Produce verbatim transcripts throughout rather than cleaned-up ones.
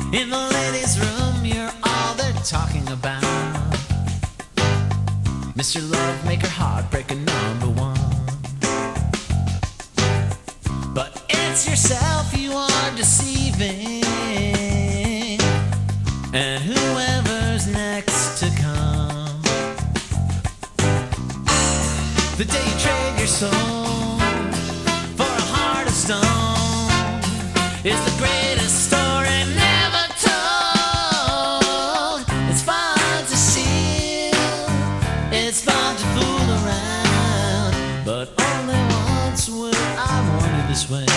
In the ladies' room, you're all they're talking about. Mister Lovemaker, heartbreaker number one. But it's yourself you are deceiving, and whoever's next to come. The day you trade your soul for a heart of stone is the greatest story never told. It's fun to steal, it's fun to fool around, but only once would I want it this way.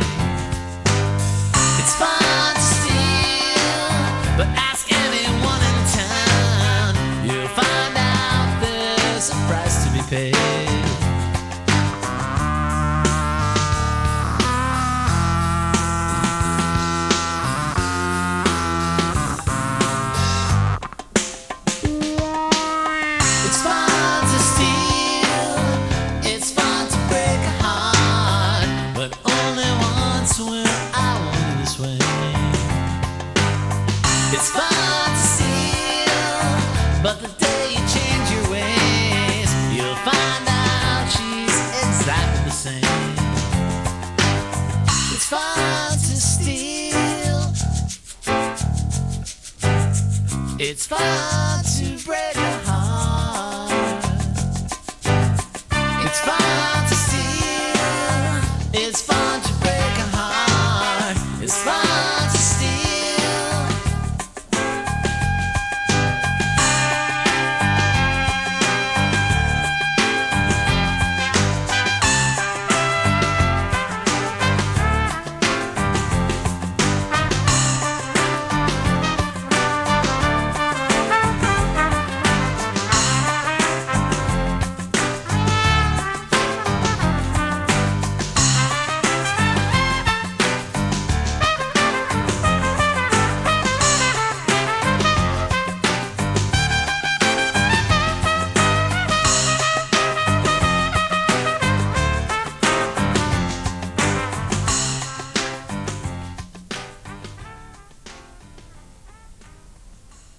It's fun to steal, but ask anyone in town, you'll find out there's a price to be paid. It's fun to steal, but the day you change your ways, you'll find out she's exactly the same. It's fun to steal, it's fun to break a